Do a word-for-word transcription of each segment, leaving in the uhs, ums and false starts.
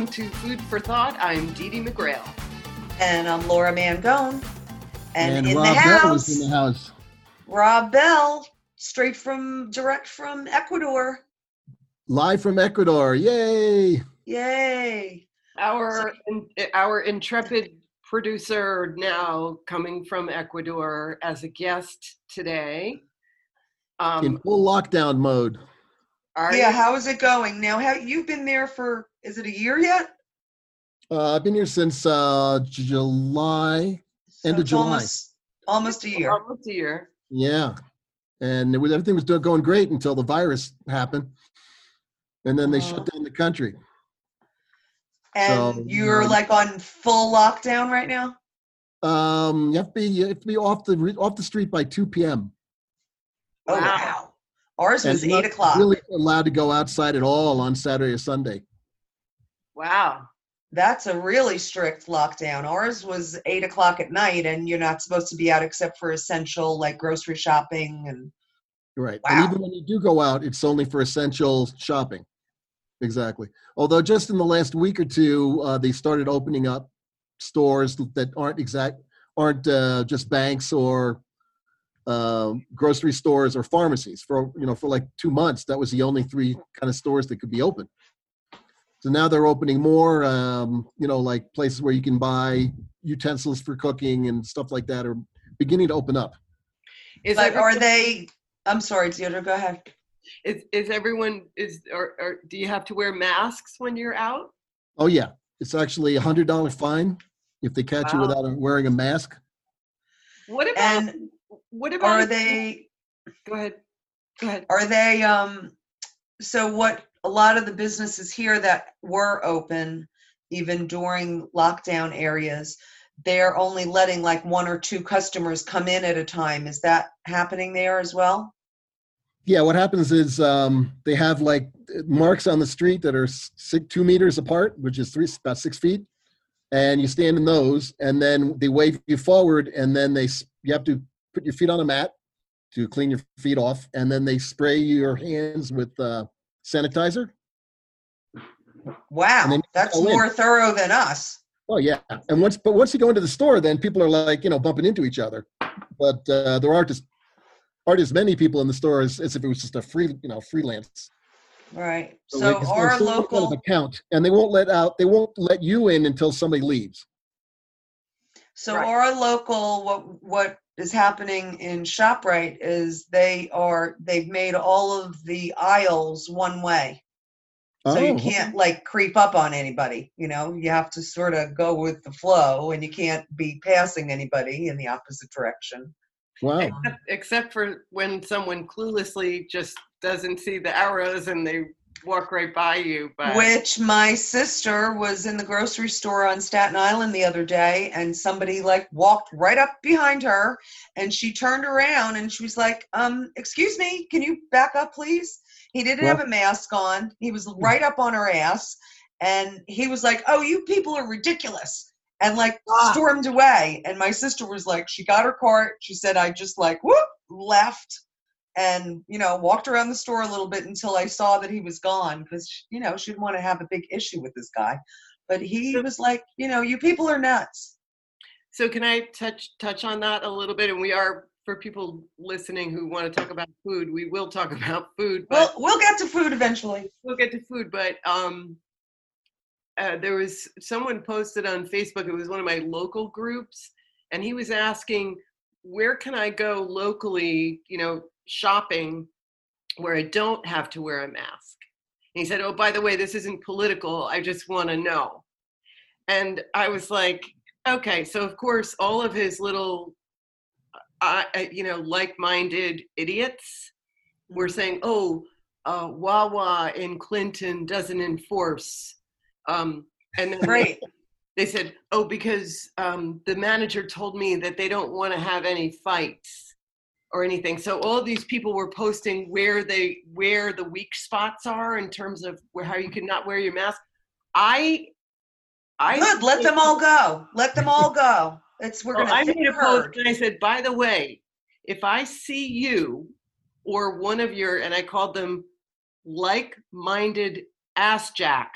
welcome to Food for Thought. I'm Dee Dee McGrail. And I'm Laura Mangone. And, and in Rob the house, Bell is in the house. Rob Bell, straight from, direct from Ecuador. Live from Ecuador, yay! Yay! Our, in, our intrepid producer now coming from Ecuador as a guest today. Um, in full lockdown mode. Yeah, you? how is it going? Now, how, you've been there for, is it a year yet? Uh, I've been here since uh, July, So end of it's July. Almost, almost a year. Almost a year. Yeah, and it was, everything was doing, going great until the virus happened, and then they Uh-huh. shut down the country. And So, you're um, like on full lockdown right now? Um, you have to be you have to be off the off the street by two p.m. Oh, Wow. wow. Ours and was you're eight not o'clock. really allowed to go outside at all on Saturday or Sunday. Wow. That's a really strict lockdown. Ours was eight o'clock at night, and you're not supposed to be out except for essential, like grocery shopping. And Right. wow. And even when you do go out, it's only for essential shopping. Exactly. Although just in the last week or two, uh, they started opening up stores that aren't exact, aren't uh, just banks or uh, grocery stores or pharmacies. For you know, for like two months, that was the only three kind of stores that could be open. So now they're opening more, um, you know, like places where you can buy utensils for cooking and stuff like that are beginning to open up. Is But everyone, are they, I'm sorry, Theodore, go ahead. is, is everyone, is, or, or do you have to wear masks when you're out? Oh yeah, it's actually a hundred dollar fine if they catch you Wow. without wearing a mask. What about, And what about, are they, go ahead, go ahead. are they, um, so what, a lot of the businesses here that were open, even during lockdown areas, they're only letting like one or two customers come in at a time. Is that happening there as well? Yeah, what happens is um, they have like marks on the street that are six, two meters apart, which is three about six feet, and you stand in those, and then they wave you forward, and then they you have to put your feet on a mat to clean your feet off, and then they spray your hands with uh, sanitizer. Wow, And then that's go in. more thorough than us. Oh yeah, and once but once you go into the store, then people are like you know bumping into each other, but uh, there aren't as aren't as many people in the store as, as if it was just a free you know freelance. Right. So, So it's our a certain local, kind of account, and they won't let out they won't let you in until somebody leaves. so Right. our local, what what is happening in ShopRite is they are they've made all of the aisles one way. So you Oh, can't like creep up on anybody, you know, you have to sort of go with the flow, and you can't be passing anybody in the opposite direction. wow. Except, except for when someone cluelessly just doesn't see the arrows and they walk right by you. But Which my sister was in the grocery store on Staten Island the other day, and somebody like walked right up behind her, and she turned around and she was like, um, excuse me, can you back up, please? He didn't Well- have a mask on. He was right up on her ass, and he was like, oh, you people are ridiculous, and like Ah. stormed away. And my sister was like, she got her cart. She said, I just like, whoop, left. And, you know, walked around the store a little bit until I saw that he was gone, because, you know, she didn't want to have a big issue with this guy. But he was like, you know, you people are nuts. so can I touch touch on that a little bit? And we are, for people listening who want to talk about food, we will talk about food, Well, but we'll get to food eventually. we'll get to food. But um, uh, there was someone posted on Facebook, it was one of my local groups, and he was asking, where can I go locally, you know, shopping where I don't have to wear a mask? And he said, oh, by the way, this isn't political. I just want to know. And I was like, okay, so of course, all of his little, uh, uh, you know, like-minded idiots were saying, oh, uh, Wawa in Clinton doesn't enforce. Um, and then Great. they said, oh, because um, the manager told me that they don't want to have any fights or anything. So all of these people were posting where they where the weak spots are in terms of where how you cannot wear your mask. I I Good. Let them all go. Let them all go. It's we're well, gonna I thick made a the post herd. and I said, by the way, if I see you or one of your, and I called them like-minded ass jacks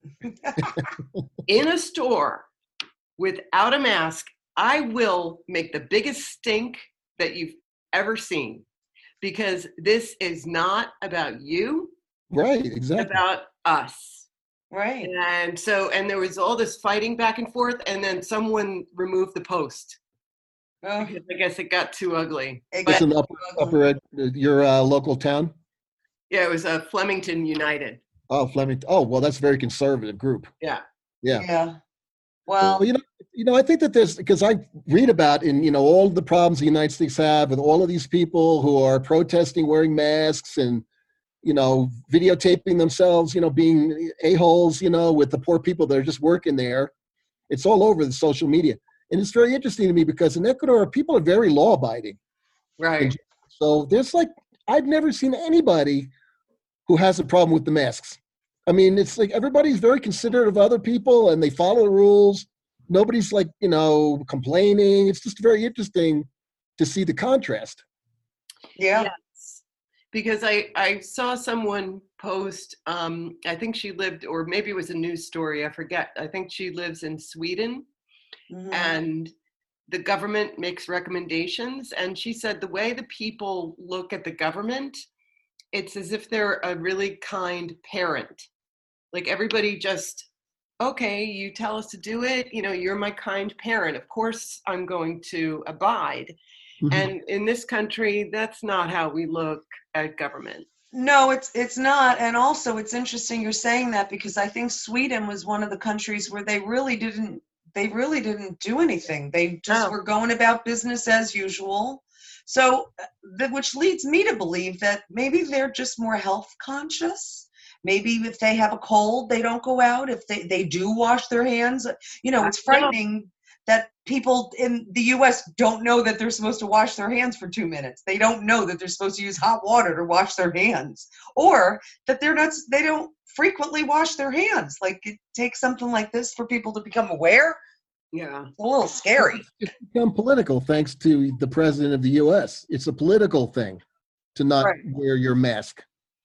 in a store without a mask, I will make the biggest stink that you've ever seen, because this is not about you, Right, it's exactly. about us. Right. And so, and there was all this fighting back and forth, and then someone removed the post Oh, because I guess it got too ugly. it It's But in the upper, upper ed- your uh, local town. yeah, it was a Flemington United. Oh, Flemington. Oh, well, that's a very conservative group. Yeah. Yeah. Yeah. Well, Well, you know, you know, I think that there's, because I read about in you know all the problems the United States have with all of these people who are protesting, wearing masks, and you know, videotaping themselves, you know, being a-holes, you know, with the poor people that are just working there. It's all over the social media. And it's very interesting to me because in Ecuador, people are very law-abiding. Right. So there's like, I've never seen anybody who has a problem with the masks. I mean, it's like everybody's very considerate of other people and they follow the rules. Nobody's like, you know, complaining. It's just very interesting to see the contrast. yeah. Yes. Because I, I saw someone post, um, I think she lived, or maybe it was a news story, I forget. I think she lives in Sweden, Mhm. and the government makes recommendations. And she said the way the people look at the government, it's as if they're a really kind parent. Like everybody just, okay, you tell us to do it, you know, you're my kind parent. Of course, I'm going to abide. Mhm. And in this country, that's not how we look at government. No, it's it's not. And also it's interesting you're saying that because I think Sweden was one of the countries where they really didn't they really didn't do anything. They just Oh. were going about business as usual. So uh, that which leads me to believe that maybe they're just more health conscious. Maybe if they have a cold, they don't go out. If they, they do wash their hands, you know, it's I know. frightening that people in the U S don't know that they're supposed to wash their hands for two minutes. They don't know that they're supposed to use hot water to wash their hands, or that they're not, they don't frequently wash their hands. Like it takes something like this for people to become aware. Yeah. It's a little scary. It's become political thanks to the president of the U S. It's a political thing to not Right. wear your mask.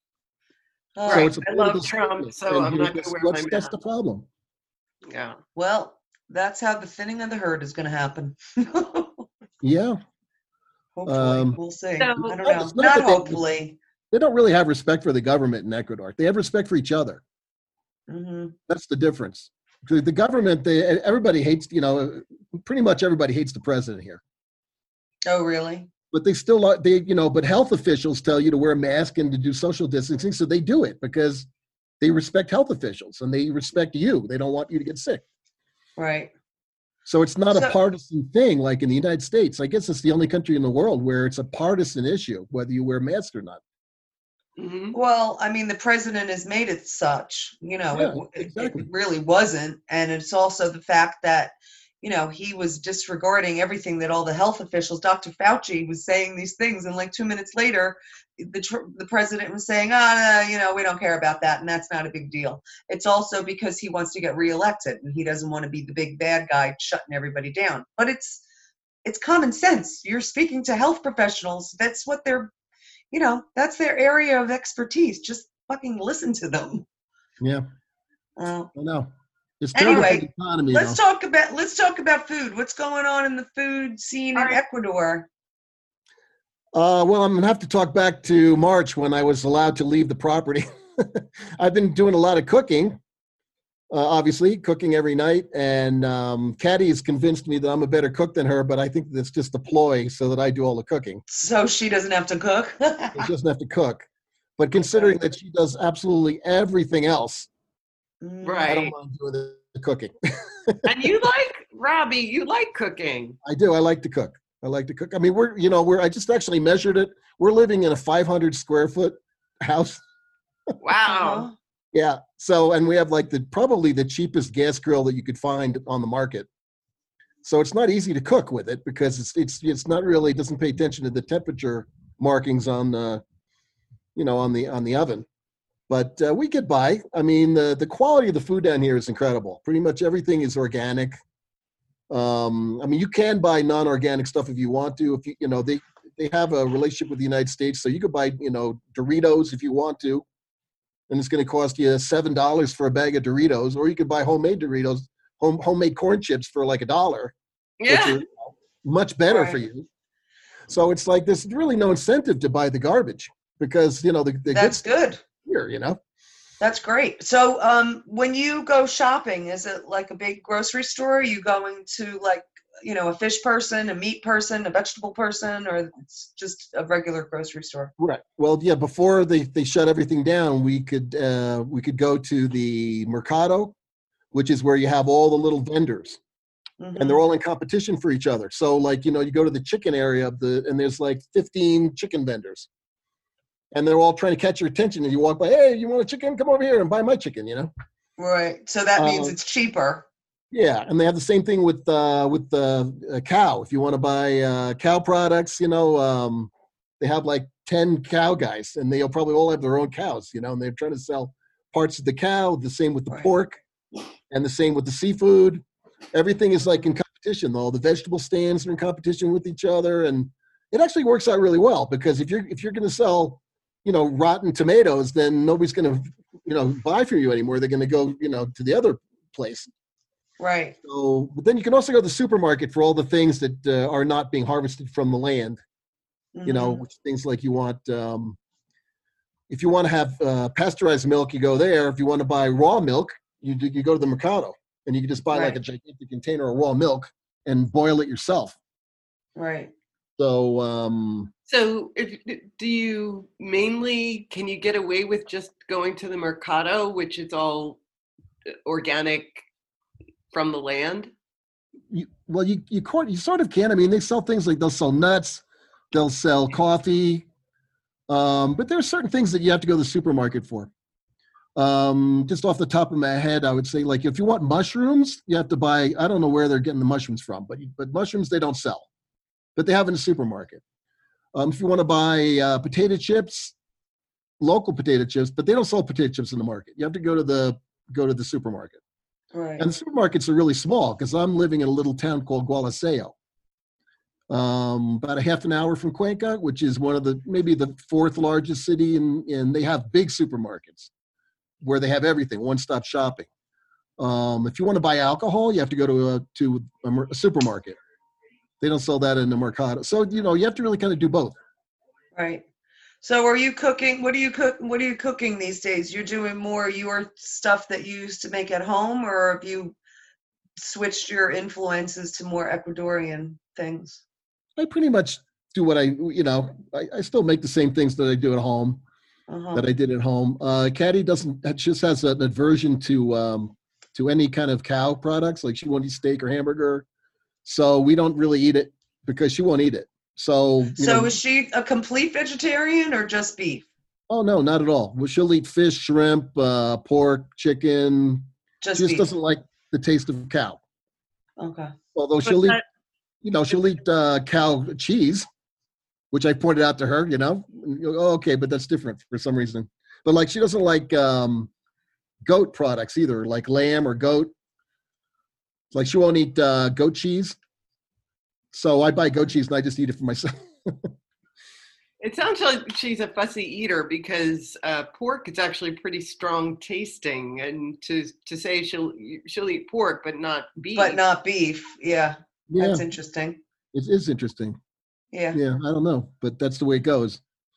Uh, So Right. it's a I love political Trump, statement. so And, I'm you know, not going to that's- wear what's- my That's mask. the problem. Yeah. Well, that's how the thinning of the herd is going to happen. Yeah. Hopefully, Um, we'll see. So- I don't Not- know. it's not Not that they- hopefully. They don't really have respect for the government in Ecuador. They have respect for each other. Hmm. That's the difference. The the government, they, everybody hates, you know, pretty much everybody hates the president here. Oh, really? But they still, like- they, you know, but health officials tell you to wear a mask and to do social distancing, so they do it because they respect health officials and they respect you. They don't want you to get sick. Right. So it's not So- a partisan thing like in the United States. I guess it's the only country in the world where it's a partisan issue, whether you wear a mask or not. Hmm. Well, I mean, the president has made it such, you know, Yeah, it, w- it, exactly. it really wasn't. And it's also the fact that, you know, he was disregarding everything that all the health officials, Doctor Fauci was saying these things. And like two minutes later, the, tr- the president was saying, ah, you know, we don't care about that. And that's not a big deal. It's also because he wants to get reelected and he doesn't want to be the big bad guy shutting everybody down. But it's, it's common sense. You're speaking to health professionals. That's what they're, you know, that's their area of expertise. Just fucking listen to them. Yeah, Uh, I know. It's terrible for Anyway, the economy, let's though. talk about let's talk about food. What's going on in the food scene All in right. Ecuador? Uh, well, I'm gonna have to talk back to March when I was allowed to leave the property. I've been doing a lot of cooking, uh, obviously cooking every night, and um, Caddy has convinced me that I'm a better cook than her. But I think that's just a ploy so that I do all the cooking. So she doesn't have to cook. She doesn't have to cook. But considering that she does absolutely everything else, Mm, I Right. don't mind doing the, the cooking. And you like, Robbie, you like cooking. I do. I like to cook. I like to cook. I mean, we're, you know, we're, I just actually measured it. We're living in a five hundred square foot house. Wow. uh-huh. Yeah. So, and we have like the, probably the cheapest gas grill that you could find on the market. So it's not easy to cook with it because it's, it's, it's not really, it doesn't pay attention to the temperature markings on, uh, you know, on the, on the oven. But uh, we get by. I mean, the, the quality of the food down here is incredible. Pretty much everything is organic. Um, I mean, you can buy non-organic stuff if you want to. If you, you know, they they have a relationship with the United States, so you could buy, you know, Doritos if you want to. and it's going to cost you seven dollars for a bag of Doritos, or you could buy homemade Doritos, home homemade corn chips for like a dollar, which Yeah. are much better for Right. you. So it's like there's really no incentive to buy the garbage because you know the, the good That's stuff good. is here. You know. That's great. So, um, when you go shopping, is it like a big grocery store? Are you going to like, you know, a fish person, a meat person, a vegetable person, or it's just a regular grocery store? Right. Well, yeah. Before they, they shut everything down, we could uh, we could go to the Mercado, which is where you have all the little vendors, and they're Mhm. all in competition for each other. So, like you know, you go to the chicken area of the, and there's like fifteen chicken vendors, and they're all trying to catch your attention. And you walk by, hey, you want a chicken? Come over here and buy my chicken. You know. Right. So that means Uh, it's cheaper. Yeah, and they have the same thing with uh, with the uh, cow. If you want to buy uh, cow products, you know, um, they have like ten cow guys, and they'll probably all have their own cows, you know, and they're trying to sell parts of the cow. The same with the Right. pork, and the same with the seafood. Everything is like in competition, though. The vegetable stands are in competition with each other, and it actually works out really well because if you're if you're going to sell, you know, rotten tomatoes, then nobody's going to, you know, buy from you anymore. They're going to go, you know, to the other place. Right. So, but then you can also go to the supermarket for all the things that uh, are not being harvested from the land. You know, Mhm. which things like you want. Um, if you want to have uh, pasteurized milk, you go there. If you want to buy raw milk, you do, you go to the Mercado, and you can just buy like a Right. gigantic container of raw milk and boil it yourself. Right. So, um, So, if do you mainly can you get away with just going to the Mercado, which is all organic from the land? you, well, you you, court, you sort of can. I mean, they sell things like they'll sell nuts, they'll sell coffee, um, but there are certain things that you have to go to the supermarket for. Um, just off the top of my head, I would say like if you want mushrooms, you have to buy. I don't know where they're getting the mushrooms from, but but mushrooms they don't sell, but they have in the supermarket. Um, if you want to buy uh, potato chips, local potato chips, but they don't sell potato chips in the market. You have to go to the go to the supermarket, Right. and the supermarkets are really small because I'm living in a little town called Gualaceo, um, about a half an hour from Cuenca, which is one of the maybe the fourth largest city, and and they have big supermarkets where they have everything, one-stop shopping. Um, if you want to buy alcohol, you have to go to a to a, mer- a supermarket. They don't sell that in the Mercado, so you know you have to really kind of do both. Right. So are you cooking? What are you cook? What are you cooking these days? You're doing more your stuff that you used to make at home, or have you switched your influences to more Ecuadorian things? I pretty much do what I, you know, I, I still make the same things that I do at home, Uh-huh. that I did at home. Uh, Caddy doesn't, just has an aversion to, um, to any kind of cow products. Like she won't eat steak or hamburger. So we don't really eat it because she won't eat it. So, you So know, is she a complete vegetarian or just beef? oh no, not at all. Well, she'll eat fish, shrimp, uh, pork, chicken. Just She just beef. doesn't like the taste of cow. Okay. Although But she'll eat, that, you know, she'll eat uh, cow cheese, which I pointed out to her, you know, and you go, oh, okay, but that's different for some reason. But like, she doesn't like um, goat products either, like lamb or goat. Like she won't eat uh, goat cheese. So I buy goat cheese and I just eat it for myself. it sounds like she's a fussy eater because uh, pork is actually pretty strong tasting, and to to say she'll she'll eat pork but not beef. But not beef. Yeah. Yeah, That's interesting. it is interesting. Yeah. Yeah, I don't know, but that's the way it goes.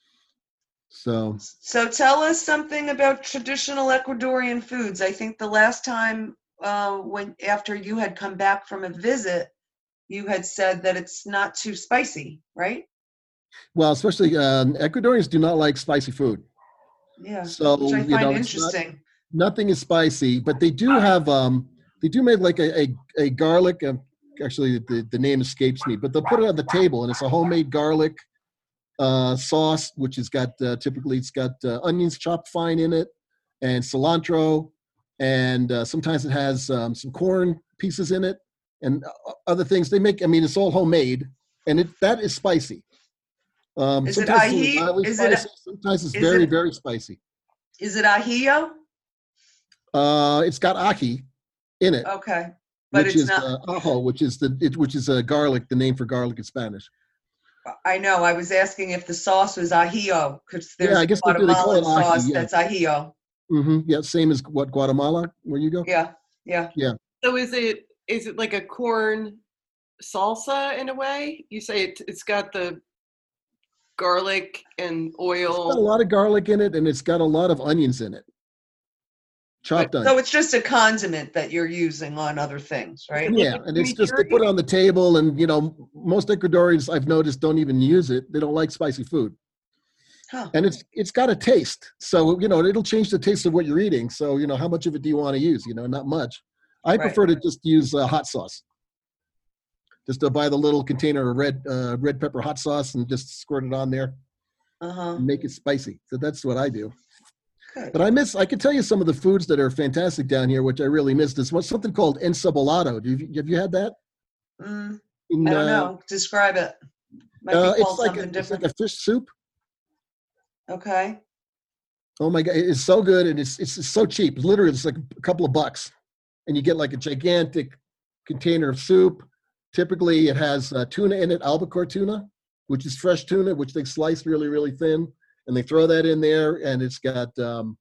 So So tell us something about traditional Ecuadorian foods. I think the last time uh, when after you had come back from a visit, you had said that it's not too spicy, right? well, especially um, Ecuadorians do not like spicy food. Yeah. So Which I you find know, it's not, interesting. nothing is spicy, but they do have um they do make like a a, a garlic. Um, actually, the the name escapes me, but they'll put it on the table, and it's a homemade garlic uh, sauce, which has got uh, typically it's got uh, onions chopped fine in it, and cilantro, and uh, sometimes it has um, some corn pieces in it, and uh, other things they make. I mean, it's all homemade, and it that is spicy. Um, Is it sometimes it's only ají? mildly Is it- spicy. Sometimes it's is very it- very spicy. Is it ajillo? Uh, it's got ají in it. Okay. But which it's is not. uh, ajo, which is the it, which is a garlic, the name for garlic in Spanish. I know. I was asking if the sauce was ajillo because Yeah, there's I guess they do. They call Guatemalan it ají, sauce yeah. that's ajillo. Mm-hmm. Yeah, same as what Guatemala, where you go. Yeah, yeah. Yeah. So is it is it like a corn salsa in a way? You say it, it's got the garlic and It's got a oil. lot of garlic in it, and it's got a lot of onions in it. Chopped onions. So it's just a condiment that you're using on other things, right? Yeah, and it's just they put it on the table, and you know, most Ecuadorians I've noticed don't even use it. They don't like spicy food, Huh. and it's it's got a taste. So you know, it'll change the taste of what you're eating. So you know, how much of it do you want to use? You know, not much. I Right. prefer to just use uh, hot sauce. Just to buy the little container of red uh, red pepper hot sauce and just squirt it on there, Uh-huh. and make it spicy. So that's what I do. Good. But I miss. I can tell you some of the foods that are fantastic down here, which I really miss. There's one- something called ensabolado. Do you, have you had that? Mm, In, I don't uh, know. Describe it. Might Uh, be it's called like a, something it's like different. a fish soup. Okay. Oh my god, it's so good, and it's it's so cheap. Literally, it's like a couple of bucks, and you get like a gigantic container of soup. Typically, it has uh, tuna in it, albacore tuna, which is fresh tuna, which they slice really, really thin, and they throw that in there, and it's got um,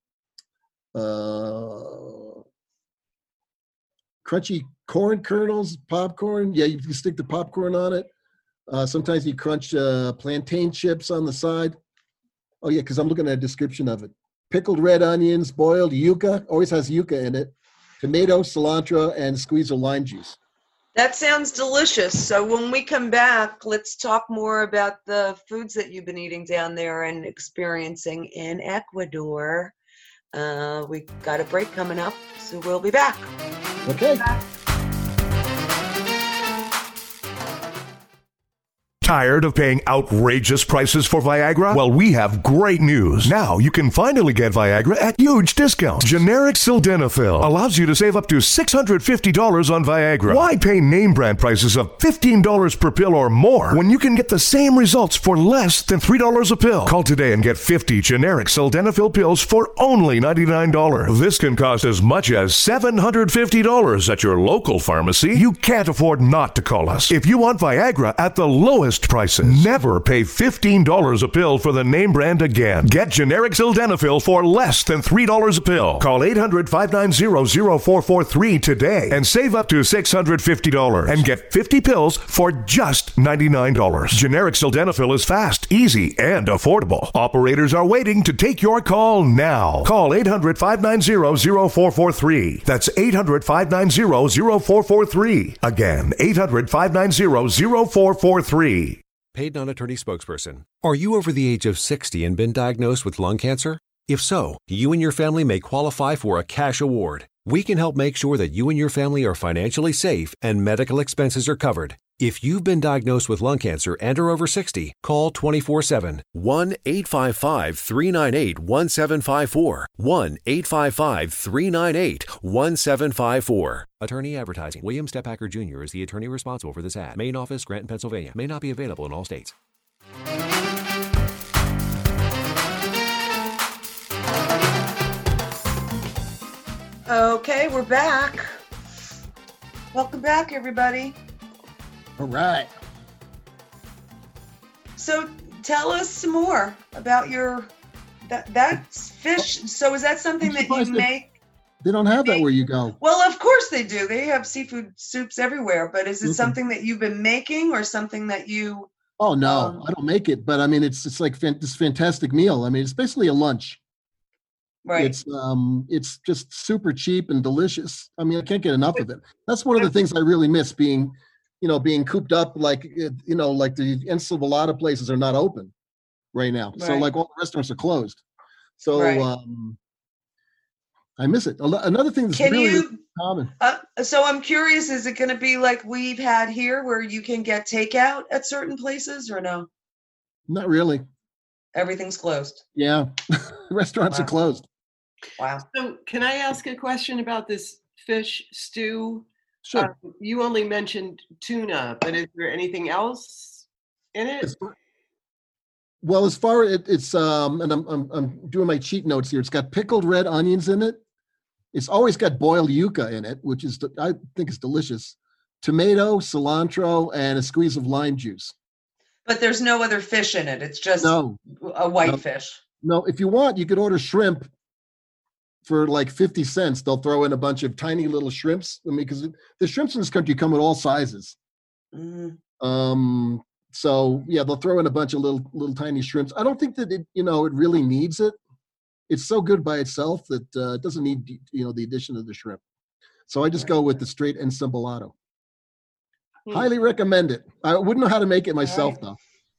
uh, crunchy corn kernels, popcorn. Yeah, you can stick the popcorn on it. Uh, sometimes you crunch uh, plantain chips on the side. Oh yeah, because I'm looking at a description of it. Pickled red onions, boiled yuca, always has yuca in it, tomato, cilantro, and squeeze of lime juice. That sounds delicious. So when we come back, let's talk more about the foods that you've been eating down there and experiencing in Ecuador. Uh, we got a break coming up, so we'll be back. Okay. Tired of paying outrageous prices for Viagra? Well, we have great news. Now you can finally get Viagra at huge discounts. Generic Sildenafil allows you to save up to six hundred fifty dollars on Viagra. Why pay name brand prices of fifteen dollars per pill or more when you can get the same results for less than three dollars a pill? Call today and get fifty generic Sildenafil pills for only ninety-nine dollars. This can cost as much as seven hundred fifty dollars at your local pharmacy. You can't afford not to call us. If you want Viagra at the lowest prices, never pay fifteen dollars a pill for the name brand again. Get generic Sildenafil for less than three dollars a pill. Call eight hundred, five nine zero, zero four four three today and save up to six hundred fifty dollars and get fifty pills for just ninety-nine dollars. Generic Sildenafil is fast, easy, and affordable. Operators are waiting to take your call now. Call eight hundred, five nine zero, zero four four three. That's eight hundred, five nine zero, zero four four three. Again, eight hundred, five nine zero, zero four four three. Paid non-attorney spokesperson. Are you over the age of sixty and been diagnosed with lung cancer? If so, you and your family may qualify for a cash award. We can help make sure that you and your family are financially safe and medical expenses are covered. If you've been diagnosed with lung cancer and are over sixty, call twenty-four seven, one eight five five, three nine eight, one seven five four, one eight five five, three nine eight, one seven five four. Attorney advertising. William Stephacker Junior is the attorney responsible for this ad. Main office, Granton, Pennsylvania. May not be available in all states. Okay, we're back. Welcome back, everybody. All right. So tell us some more about your that that's fish. So is that something I'm that you surprised that- make? They don't have that where you go. Well, of course they do. They have seafood soups everywhere. But is it Mhm. something that you've been making or something that you? Oh no, Um, I don't make it, but I mean, it's it's like fan- this fantastic meal. I mean, it's basically a lunch. Right. It's um, it's just super cheap and delicious. I mean, I can't get enough of it. That's one of the things I really miss being, you know, being cooped up. Like it- you know, like the enchilada places are not open right now, so Right. like all the restaurants are closed. So Right. um, I miss it. A lo- Another thing that's Can really, you? really common. Uh, so I'm curious. Is it going to be like we've had here, where you can get takeout at certain places, or no? Not really. Everything's closed. Yeah, restaurants Wow. are closed. Wow. So can I ask a question about this fish stew? Sure. Uh, you only mentioned tuna, but is there anything else in it? As far- Well, as far it, it's um, and I'm, I'm I'm doing my cheat notes here. It's got pickled red onions in it. It's always got boiled yuca in it, which is I think is delicious. Tomato, cilantro, and a squeeze of lime juice. But there's no other fish in it. It's just No, a white No. fish. no. If you want, you could order shrimp for like fifty cents, they'll throw in a bunch of tiny little shrimps. I mean, because the shrimps in this country come in all sizes. Mm. Um, so yeah, they'll throw in a bunch of little, little tiny shrimps. I don't think that it, you know, it really needs it. It's so good by itself that uh, it doesn't need, you know, the addition of the shrimp. So I just Right. go with the straight encebollado. Hmm. Highly recommend it. I wouldn't know how to make it myself right. though.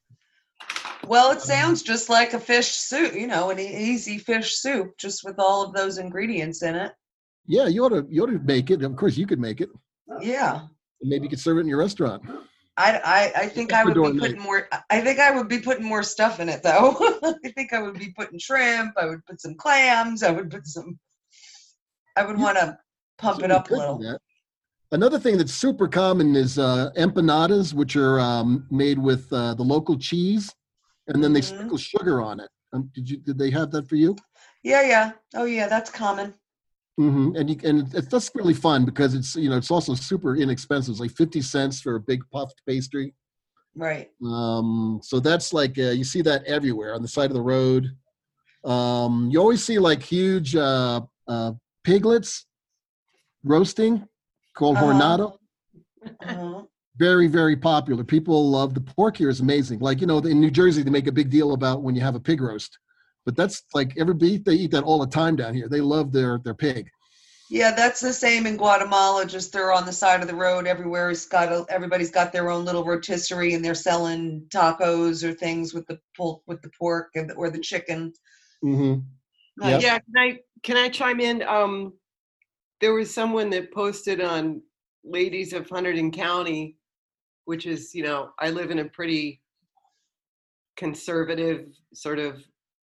Well, it sounds just like a fish soup, you know, an e- easy fish soup, just with all of those ingredients in it. Yeah, you ought to, you ought to make it. Of course, you could make it. Yeah. Maybe you could serve it in your restaurant. I, I, I think I would Ecuador be night. putting more, I think I would be putting more stuff in it though. I think I would be putting shrimp. I would put some clams. I would put some, I would You- want to pump it Certainly up a could do little. that. Another thing that's super common is uh, empanadas, which are um, made with uh, the local cheese, and then they Mhm. sprinkle sugar on it. Um, did you? Did they have that for you? Yeah, yeah. Oh yeah, that's common. Mm-hmm. And you and it's that's really fun because it's you know it's also super inexpensive. It's like fifty cents for a big puffed pastry. Right. Um, so that's like uh, you see that everywhere on the side of the road. Um, you always see like huge uh, uh, piglets roasting called Uh-huh. hornado. Uh-huh. Very, very popular. People love the pork here is amazing. Like, you know, in New Jersey, they make a big deal about when you have a pig roast, but that's like everybody, they eat that all the time down here. They love their, their pig. Yeah, that's the same in Guatemala. Just they're on the side of the road. Everywhere has got a, everybody's got their own little rotisserie, and they're selling tacos or things with the pul- with the pork and, or the chicken. Mm-hmm. Nice. Yep. Yeah, can I can I chime in? Um, there was someone that posted on Ladies of Hunterdon County, which is, you know, I live in a pretty conservative, sort of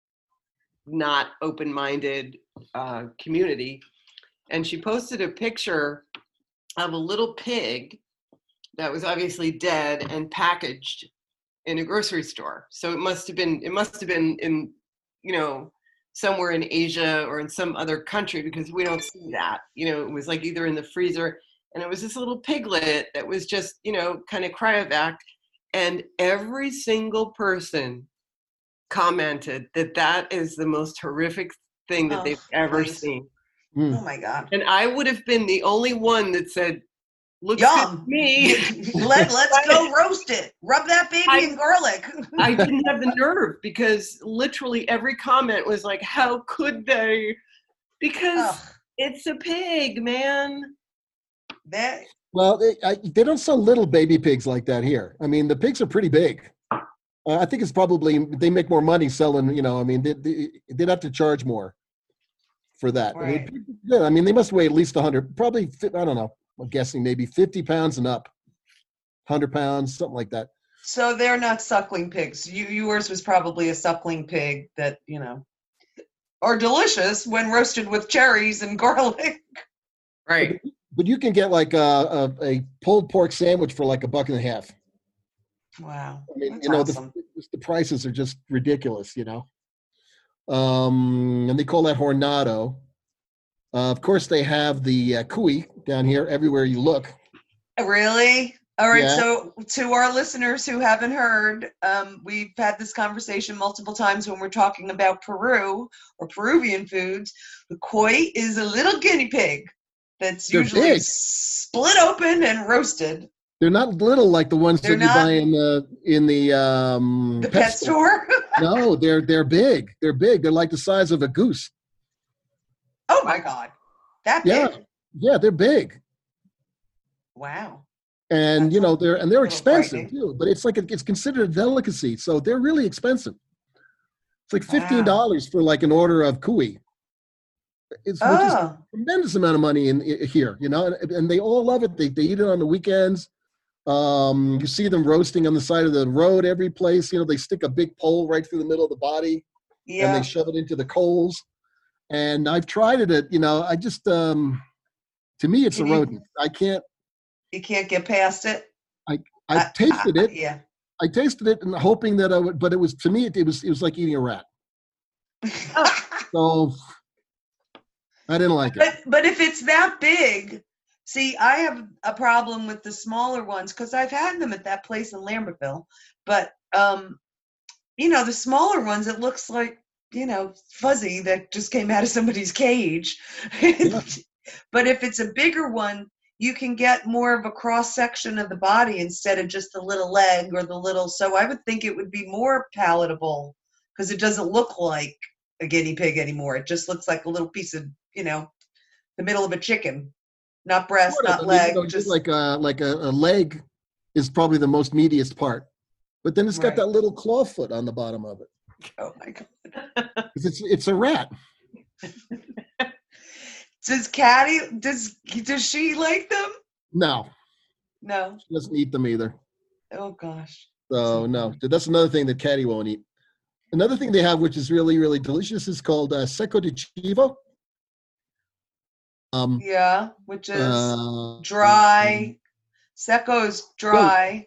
not open-minded uh, community, and she posted a picture of a little pig that was obviously dead and packaged in a grocery store. So it must have been it must have been in, you know, somewhere in Asia or in some other country, because we don't see that. You know, it was like either in the freezer, and it was this little piglet that was just, you know, kind of cryovac, and every single person commented that that is the most horrific thing that Oh, they've ever please. seen. Oh my God. And I would have been the only one that said, looks Yum. good to me. Let, let's go roast it. Rub that baby I- in garlic. I didn't have the nerve, because literally every comment was like, how could they? Because Ugh, it's a pig, man. that, Well, they, I, they don't sell little baby pigs like that here. I mean, the pigs are pretty big. Uh, I think it's probably, they make more money selling, you know, I mean, they, they, they'd have to charge more for that. I mean, Right. pigs are good. I mean, they must weigh at least one hundred, probably, fi- I don't know, I'm guessing maybe fifty pounds and up, one hundred pounds, something like that. so they're not suckling pigs. You, yours was probably a suckling pig that, you know, are delicious when roasted with cherries and garlic. Right. But you can get like a, a, a pulled pork sandwich for like a buck and a half. Wow. I mean, That's you know, awesome. the, the prices are just ridiculous, you know. Um, and they call that hornado. Uh, of course, they have the uh, cuy down here everywhere you look. Really? All right. Yeah. So, to our listeners who haven't heard, um, we've had this conversation multiple times when we're talking about Peru or Peruvian foods. The cuy is a little guinea pig that's They're usually big. split open and roasted. They're not little like the ones They're that you not- buy in the in the um, The pet store. No, they're they're big. They're big. They're like the size of a goose. Oh my God. That Yeah. big. Yeah, they're big. Wow. And That's you know they're and they're a little expensive frightening. too. But it's like a, it's considered a delicacy, so they're really expensive. It's like fifteen Wow. dollars for like an order of cuy. It's which is Oh, tremendous amount of money in, i here, you know, and, and they all love it. They they eat it on the weekends. Um, you see them roasting on the side of the road every place. You know, they stick a big pole right through the middle of the body and yeah. they shove it into the coals. And I've tried it. At, you know, I just um, to me it's Can a you- rodent. I can't. You can't get past it. I I- tasted I- it. Yeah. I tasted it and hoping that I would, but it was to me it, it was it was like eating a rat. So I didn't like it. But but if it's that big, see, I have a problem with the smaller ones because I've had them at that place in Lambertville. But um, you know, the smaller ones, it looks like you know, fuzzy that just came out of somebody's cage. Yeah. But if it's a bigger one, you can get more of a cross section of the body instead of just the little leg or the little. So I would think it would be more palatable because it doesn't look like a guinea pig anymore. It just looks like a little piece of, you know, the middle of a chicken, not breast, Sort of. not I mean, leg. you know, just just like a like a, a leg is probably the most meatiest part, but then it's got Right. that little claw foot on the bottom of it. oh my god. 'Cause It's it's a rat. Does Caddy does does she like them? No, No. she doesn't eat them either. Oh gosh. So no, that's another thing that Caddy won't eat. Another thing they have, which is really really delicious, is called uh, seco de chivo. Um, Yeah, which is uh, dry. Secco's dry.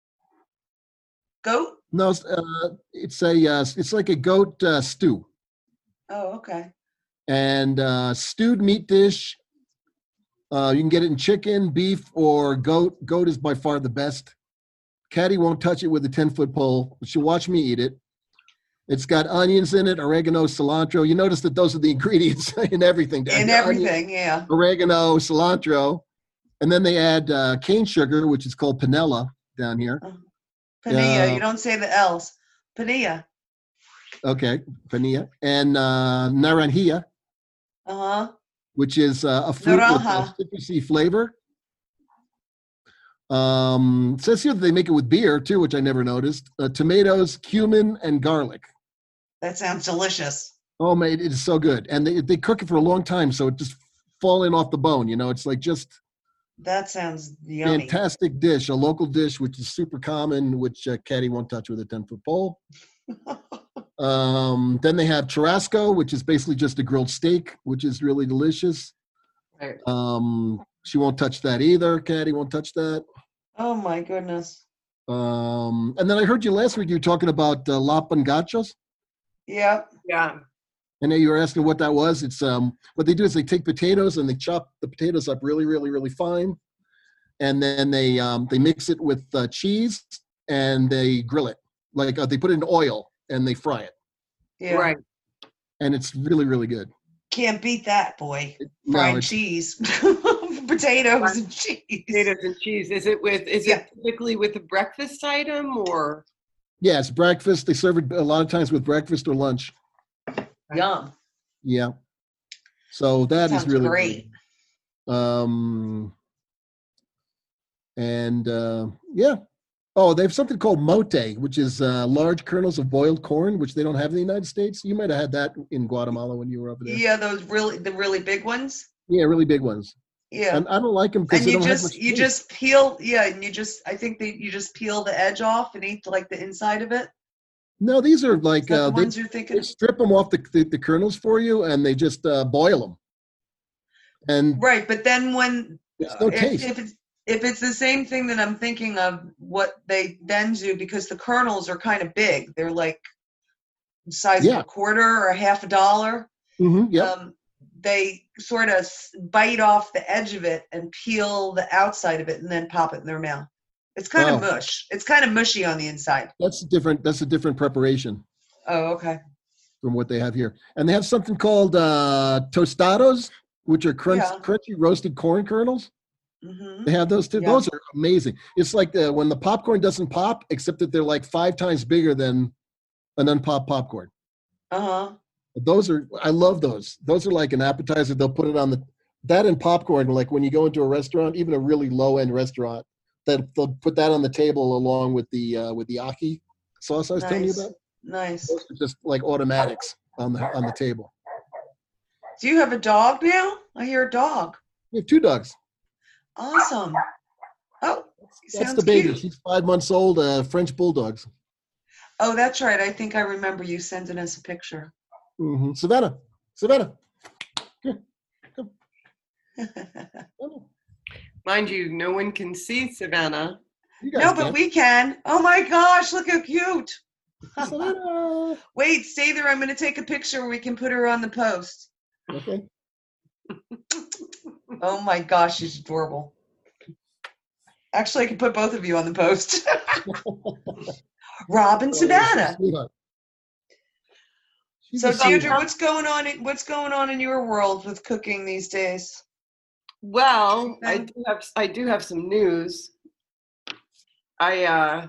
Goat? No, it's, uh, it's a uh, it's like a goat uh, stew. Oh, okay. And uh, stewed meat dish. Uh, you can get it in chicken, beef, or goat. Goat is by far the best. Caddy won't touch it with a ten-foot pole. She'll watch me eat it. It's got onions in it, oregano, cilantro. You notice that those are the ingredients in everything. In The onion, everything, yeah. oregano, cilantro. And then they add uh, cane sugar, which is called panela down here. Panilla. Uh, You don't say the L's. Panilla. Okay, panilla. And uh, naranjilla, Uh-huh. which is uh, a fruit with a Naranja. citrusy flavor. Um, it says here that they make it with beer too, which I never noticed. Uh, tomatoes, cumin, and garlic. That sounds delicious. Oh man, it is so good, and they they cook it for a long time, so it just falling off the bone. You know, it's like just That sounds yummy. fantastic dish, a local dish which is super common, which uh, Caddy won't touch with a ten foot pole. Um, then they have churrasco, which is basically just a grilled steak, which is really delicious. Right. Um, she won't touch that either. Caddy won't touch that. Oh my goodness. Um, and then I heard you last week, you were talking about uh, lapangachos. Yep. Yeah. I know you were asking what that was. It's um, what they do is they take potatoes and they chop the potatoes up really, really, really fine, and then they um, they mix it with uh, cheese and they grill it. Like uh, they put it in oil and they fry it, Yeah. Right. and it's really, really good. Can't beat that, boy. No, Fried it's- cheese. Potatoes and cheese. Potatoes and cheese. Is it with? Is Yeah. it typically with a breakfast item or? Yeah, it's breakfast. They serve it a lot of times with breakfast or lunch. Yum. Yeah. So that is Sounds really great. good. Um, and uh, yeah. Oh, they have something called mote, which is uh, large kernels of boiled corn, which they don't have in the United States. You might have had that in Guatemala when you were over there. Yeah, those really the really big ones. Yeah, really big ones. Yeah. And I don't like them because And they you don't have just much you taste. just peel yeah, and you just I think that you just peel the edge off and eat like the inside of it. No, these are Is like that uh, the they, ones you're thinking they of? strip them off the, the, the kernels for you, and they just uh, boil them. And Right, but then when there's no if, taste. if it's if it's the same thing that I'm thinking of, what they then do, because the kernels are kind of big, they're like the size Yeah. of a quarter or a half a dollar. hmm yep. Um, they sort of bite off the edge of it and peel the outside of it, and then pop it in their mouth. It's kind Oh. of mush. It's kind of mushy on the inside. That's different. That's a different preparation Oh, okay. from what they have here. And they have something called uh, tostados, which are crunch, Yeah. crunchy roasted corn kernels. hmm They have those too. Yeah. Those are amazing. It's like the, when the popcorn doesn't pop, except that they're like five times bigger than an unpopped popcorn. Uh huh. Those are, I love those. Those are like an appetizer. They'll put it on the, that and popcorn, like when you go into a restaurant, even a really low end restaurant, that they'll put that on the table along with the, uh, with the aki sauce I was telling you Nice. about. Nice. Those are just like automatics on the, on the table. Do you have a dog now? I hear a dog. We have two dogs. Awesome. Oh, That's sounds the baby. cute. She's five months old, uh, French bulldogs. Oh, that's right. I think I remember you sending us a picture. hmm Savannah, Savannah. Here, come. Come. Mind you, no one can see Savannah. You guys No, but can. we can. Oh my gosh, look how cute. Savannah. Wait, stay there. I'm going to take a picture. We can put her on the post. Okay. Oh my gosh, she's adorable. Actually, I could put both of you on the post. Rob and Savannah. Sweetheart. She's So a Deirdre, sweetheart. what's going on? In, what's going on in your world with cooking these days? Well, I Okay. do have I do have some news. I uh,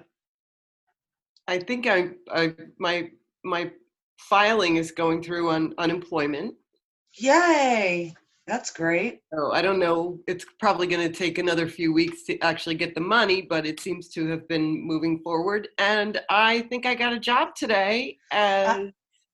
I think I, I my my filing is going through on unemployment. Yay! That's great. So I don't know. It's probably going to take another few weeks to actually get the money, but it seems to have been moving forward. And I think I got a job today as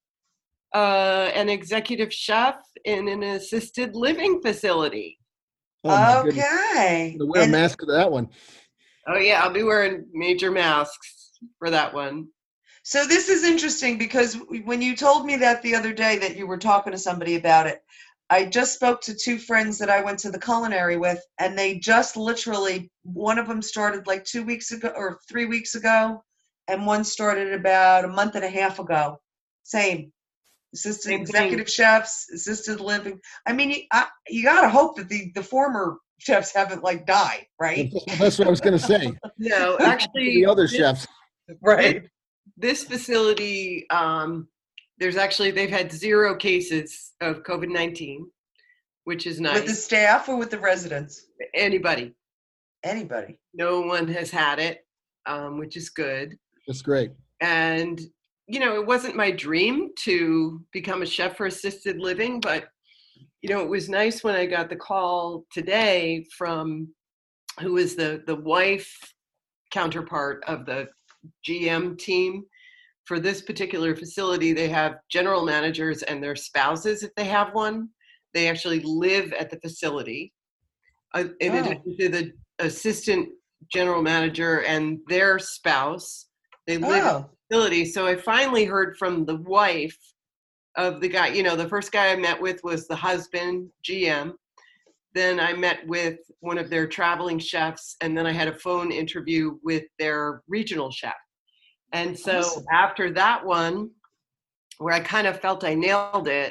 uh, an executive chef in an assisted living facility. Oh my goodness. Okay. I'm gonna wear a And mask for that one. Oh yeah, I'll be wearing major masks for that one. so this is interesting because when you told me that the other day that you were talking to somebody about it, I just spoke to two friends that I went to the culinary with, and they just literally, one of them started like two weeks ago or three weeks ago, and one started about a month and a half ago. Same. Assistant Same thing. executive chefs, assisted living. I mean, you, I, you got to hope that the, the former chefs haven't like died, right? That's what I was going to say. No, actually, The other this- chefs. Right. This facility, um, there's actually, they've had zero cases of COVID nineteen, which is nice. With the staff or with the residents? Anybody. Anybody. No one has had it, um, which is good. That's great. And, you know, it wasn't my dream to become a chef for assisted living, but, you know, it was nice when I got the call today from who is the, the wife counterpart of the G M team. For this particular facility, they have general managers and their spouses, if they have one. They actually live at the facility. Uh, in Oh. addition to the assistant general manager and their spouse, they live at Oh, the facility. So I finally heard from the wife of the guy. You know, the first guy I met with was the husband, G M. Then I met with one of their traveling chefs, and then I had a phone interview with their regional chef. And so Awesome. after that one, where I kind of felt I nailed it,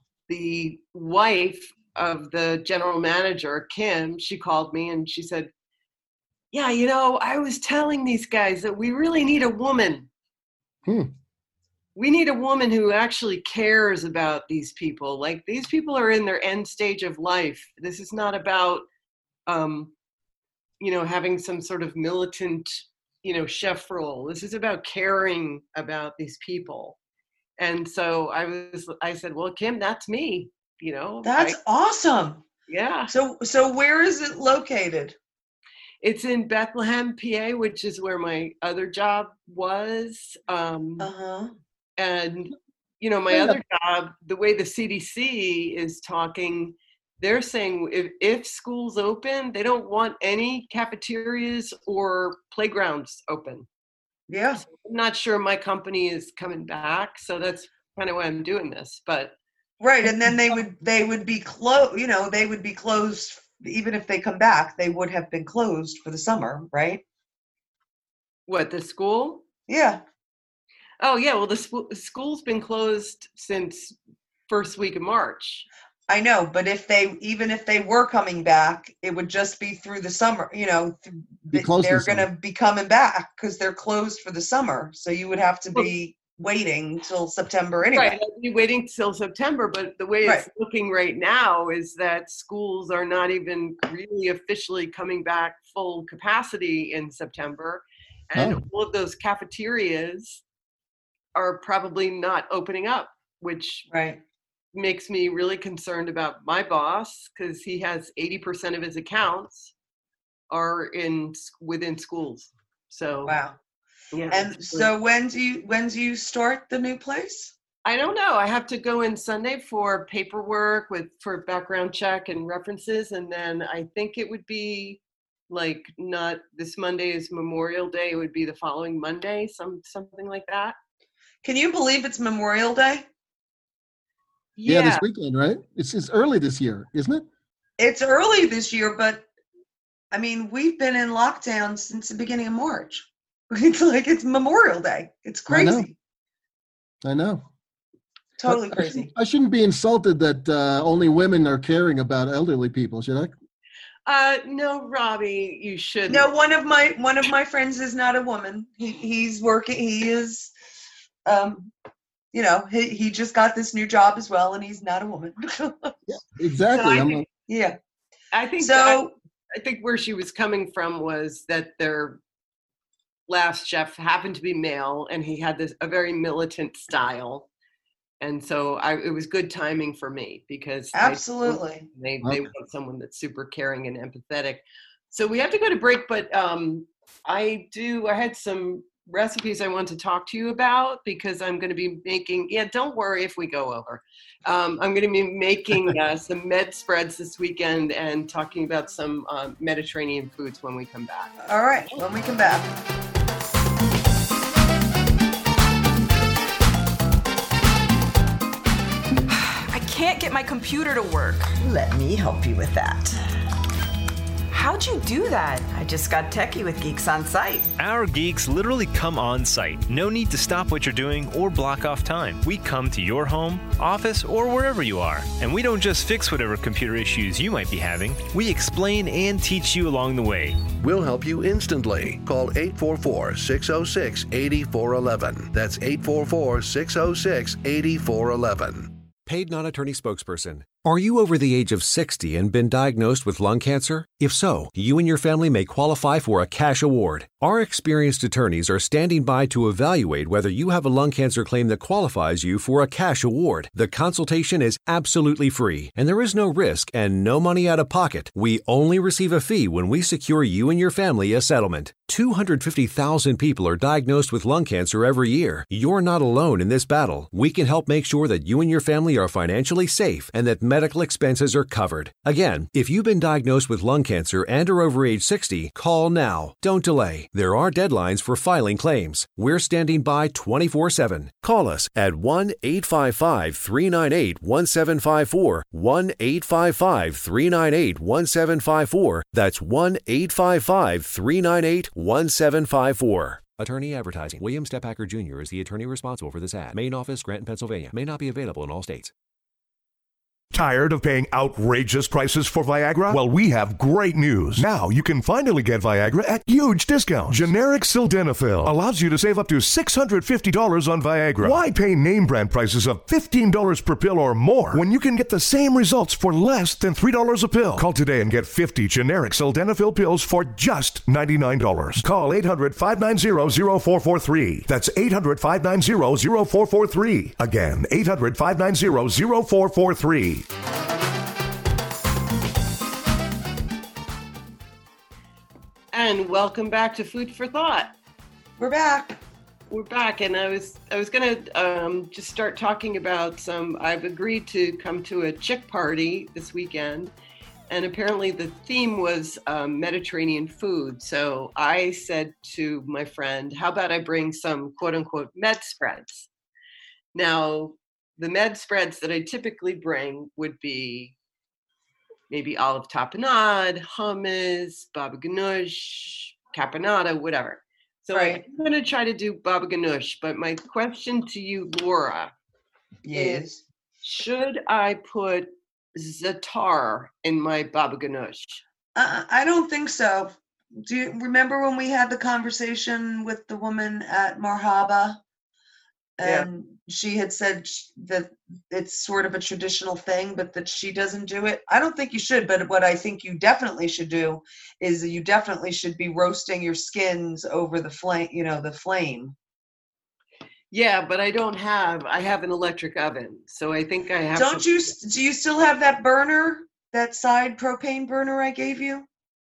the wife of the general manager, Kim, she called me and she said, yeah, you know, I was telling these guys that we really need a woman. Hmm. We need a woman who actually cares about these people. Like, these people are in their end stage of life. This is not about, um, you know, having some sort of militant, you know, chef role. This is about caring about these people. And so I was, I said, well, Kim, that's me, you know. that's I- awesome. yeah. So, so where is it located? It's in Bethlehem, P A, which is where my other job was. Um, Uh-huh. and, you know, my Yeah. other job, the way the C D C is talking, they're saying if, if schools open, they don't want any cafeterias or playgrounds open. Yeah. I'm not sure my company is coming back, so that's kind of why I'm doing this. But Right. And then they would, they would be closed, you know, they would be closed. Even if they come back, they would have been closed for the summer, right? what, the school? Yeah. Oh, yeah, well, the sp- school's been closed since first week of March. I know, but if they, even if they were coming back, it would just be through the summer, you know, th- Be closed they're this going summer. to be coming back because they're closed for the summer. So you would have to be waiting till September anyway. Right, I'll be waiting till September, but the way it's Right. looking right now is that schools are not even really officially coming back full capacity in September. And Oh. all of those cafeterias are probably not opening up, which Right. makes me really concerned about my boss, because he has eighty percent of his accounts are in s- within schools. So Wow. yeah. And it's- so when do you, when do you start the new place? I don't know. I have to go in Sunday for paperwork with for background check and references, and then I think it would be like not this Monday is Memorial Day. It would be the following Monday, some something like that. Can you believe it's Memorial Day? Yeah, Yeah, this weekend, right? It's it's early this year, isn't it? It's early this year, but I mean, we've been in lockdown since the beginning of March. It's like it's Memorial Day. It's I know. crazy. I know. Totally I- I crazy. shouldn't- I shouldn't be insulted that uh, only women are caring about elderly people, should I? uh, no, Robbie, you shouldn't. No, one of my one of my friends is not a woman. He he's working. He is um, you know, he, he just got this new job as well, and he's not a woman. Yeah, exactly. So I I'm think- a- Yeah. I think So, I, I think where she was coming from was that their last chef happened to be male, and he had this a very militant style, and so I, it was good timing for me because I- absolutely. they Okay. they want someone that's super caring and empathetic. So we have to go to break, but um, I do. I had some recipes I want to talk to you about because I'm going to be making. Yeah, don't worry if we go over. Um, I'm going to be making uh, some med spreads this weekend and talking about some um, Mediterranean foods when we come back. All right, when we come back. I can't get my computer to work. Let me help you with that. How'd you do that? I just got techie with Geeks on Site. Our geeks literally come on site. No need to stop what you're doing or block off time. We come to your home, office, or wherever you are. And we don't just fix whatever computer issues you might be having. We explain and teach you along the way. We'll help you instantly. Call eight four four, six oh six, eight four one one. That's eight four four, six oh six, eight four one one. Paid non-attorney spokesperson. Are you over the age of sixty and been diagnosed with lung cancer? If so, you and your family may qualify for a cash award. Our experienced attorneys are standing by to evaluate whether you have a lung cancer claim that qualifies you for a cash award. The consultation is absolutely free, and there is no risk and no money out of pocket. We only receive a fee when we secure you and your family a settlement. two hundred fifty thousand people are diagnosed with lung cancer every year. You're not alone in this battle. We can help make sure that you and your family are financially safe and that medical expenses are covered. Again, if you've been diagnosed with lung cancer and are over age sixty, call now. Don't delay. There are deadlines for filing claims. We're standing by twenty-four seven. Call us at one eight five five, three nine eight, one seven five four, one eight five five, three nine eight, one seven five four. That's one eight five five, three nine eight, one seven five four. Attorney advertising. William Stephacker Junior is the attorney responsible for this ad. Main office, Scranton, Pennsylvania. May not be available in all states. Tired of paying outrageous prices for Viagra? Well, we have great news. Now you can finally get Viagra at huge discounts. Generic Sildenafil allows you to save up to six hundred fifty dollars on Viagra. Why pay name brand prices of fifteen dollars per pill or more when you can get the same results for less than three dollars a pill? Call today and get fifty generic Sildenafil pills for just ninety-nine dollars. Call eight hundred, five nine zero, zero four four three. That's eight hundred, five nine zero, zero four four three. Again, eight hundred, five nine zero, zero four four three. And welcome back to Food for Thought. We're back. We're back, and I was I was gonna um, just start talking about some. I've agreed to come to a chick party this weekend, and apparently the theme was um, Mediterranean food. So I said to my friend, "How about I bring some quote unquote med spreads?" Now, the med spreads that I typically bring would be maybe olive tapenade, hummus, baba ganoush, caponata, whatever. So Right. I'm going to try to do baba ganoush, but my question to you, Laura, Yes. should I put za'atar in my baba ganoush? Uh, I don't think so. Do you remember when we had the conversation with the woman at Marhaba? Yeah. And she had said sh- that it's sort of a traditional thing, but that she doesn't do it. I don't think you should, but what I think you definitely should do is that you definitely should be roasting your skins over the flame, you know, the flame. Yeah, but I don't have, I have an electric oven. So I think I have Don't to, you, s- do you still have that burner, that side propane burner I gave you?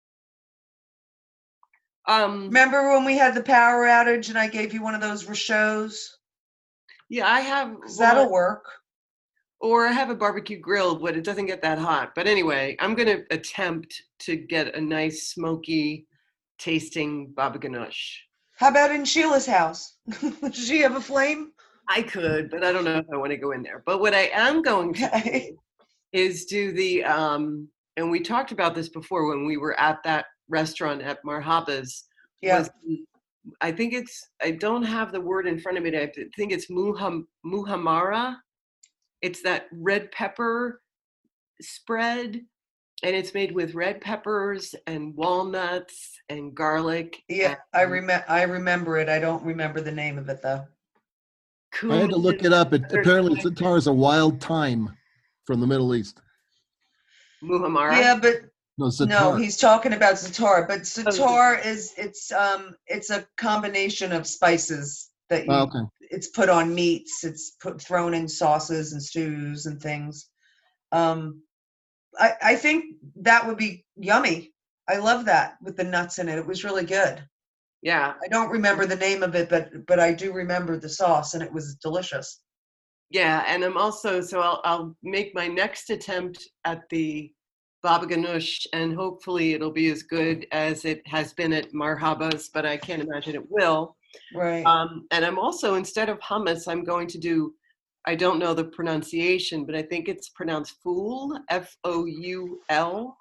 Um, Remember when we had the power outage and I gave you one of those Rochos? yeah, I have, Because that'll one- work. or I have a barbecue grill, but it doesn't get that hot. But anyway, I'm going to attempt to get a nice smoky tasting baba ganoush. How about in Sheila's house? Does she have a flame? I could, but I don't know if I want to go in there. But what I am going to Okay. do is do the, um, and we talked about this before when we were at that restaurant at Marhaba's. Yeah. was the- I think it's, I don't have the word in front of me. I think it's muham, muhammara. It's that red pepper spread, and it's made with red peppers and walnuts and garlic. Yeah, I and- remember. I remember it. I don't remember the name of it though. I had to look it up. It, apparently, Zatar is a wild thyme from the Middle East. Muhammara? Yeah, but No, Zatar. no, he's talking about Zatar. But Zatar is it's um it's a combination of spices that you. Oh, okay. It's put on meats. It's put thrown in sauces and stews and things. Um, I I think that would be yummy. I love that with the nuts in it. It was really good. Yeah. I don't remember the name of it, but but I do remember the sauce, and it was delicious. Yeah, and I'm also, so I'll, I'll make my next attempt at the Baba Ganoush, and hopefully it'll be as good as it has been at Marhaba's, but I can't imagine it will. Right. Um, and I'm also, instead of hummus, I'm going to do, I don't know the pronunciation, but I think it's pronounced foul, F O U L.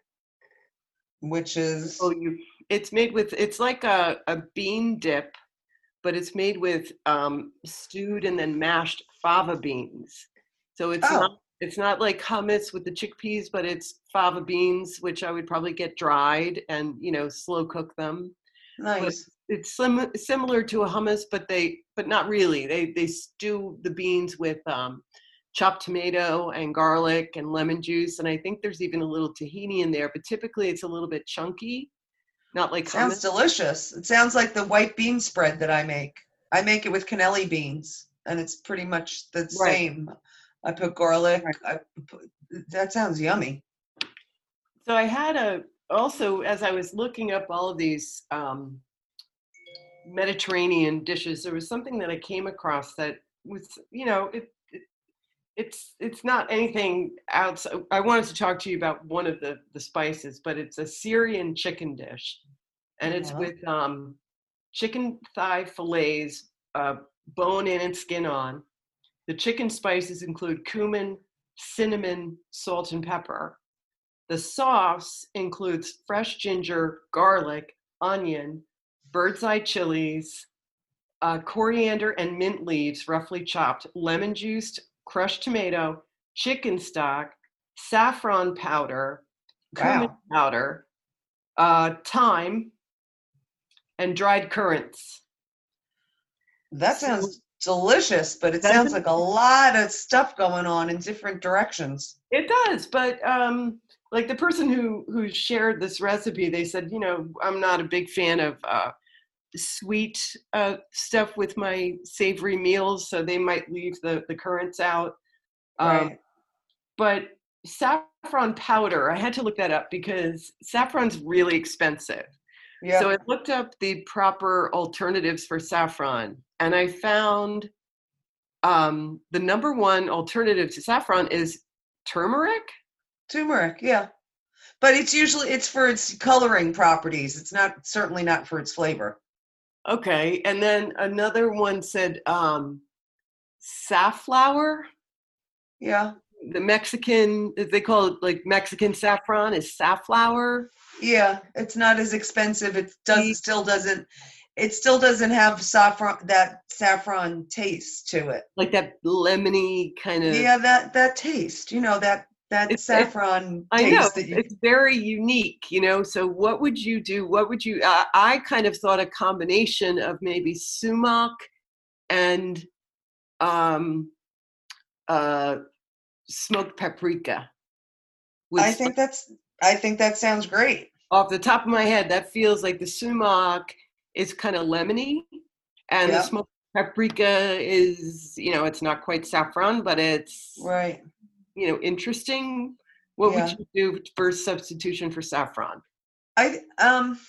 Which is? Oh, you. It's made with, it's like a, a bean dip, but it's made with um, stewed and then mashed fava beans. So it's Oh. not it's not like hummus with the chickpeas, but it's fava beans, which I would probably get dried and, you know, slow cook them. But Nice. it's sim- similar to a hummus, but they but not really. They they stew the beans with um, chopped tomato and garlic and lemon juice, and I think there's even a little tahini in there. But typically, it's a little bit chunky, not like Sounds hummus. delicious. It sounds like the white bean spread that I make. I make it with cannelli beans, and it's pretty much the Right. same. I put garlic. I put, that sounds yummy. So I had a, also, as I was looking up all of these um, Mediterranean dishes, there was something that I came across that was, you know, it, it it's it's not anything outside. I wanted to talk to you about one of the, the spices, but it's a Syrian chicken dish. And it's Uh-huh. with um, chicken thigh fillets, uh, bone in and skin on. The chicken spices include cumin, cinnamon, salt, and pepper. The sauce includes fresh ginger, garlic, onion, bird's eye chilies, uh, coriander and mint leaves, roughly chopped, lemon juice, crushed tomato, chicken stock, saffron powder, cumin Wow. powder, uh, thyme, and dried currants. That So- sounds delicious, but it Doesn't sounds it? like a lot of stuff going on in different directions. It does, but um, like the person who who shared this recipe, they said, you know, I'm not a big fan of uh, sweet uh, stuff with my savory meals, so they might leave the the currants out. Um, Right. But saffron powder, I had to look that up because saffron's really expensive. Yeah. So I looked up the proper alternatives for saffron, and I found um, the number one alternative to saffron is turmeric. Turmeric, yeah. But it's usually it's for its coloring properties. It's not certainly not for its flavor. Okay, and then another one said um, safflower. Yeah. The Mexican, they call it like Mexican saffron, is safflower. Yeah, it's not as expensive. It does still doesn't it still doesn't have saffron that saffron taste to it. Like that lemony kind of. Yeah, that that taste, you know, that that It's- saffron I taste know that you it's very unique, you know. So what would you do? What would you? Uh, I kind of thought a combination of maybe sumac and um, uh, smoked paprika. was I think that's I think that sounds great. off the top of my head, that feels like the sumac is kind of lemony, and Yeah. the smoked paprika is, you know, it's not quite saffron, but it's, Right. you know, interesting. What Yeah. would you do for substitution for saffron? I um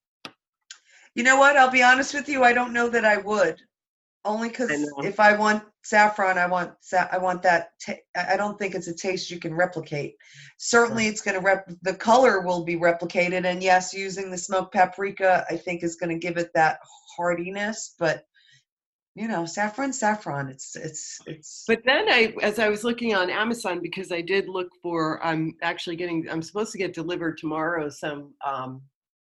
you know what? I'll be honest with you, I don't know that I would. Only cuz I know. if I want saffron, I want sa- I want that ta- I I don't think it's a taste you can replicate. Certainly it's going to rep the color will be replicated, and yes, using the smoked paprika I think is going to give it that heartiness, but you know, saffron saffron it's it's it's But then I, as I was looking on Amazon, because I did look for, I'm actually getting, I'm supposed to get delivered tomorrow some, um,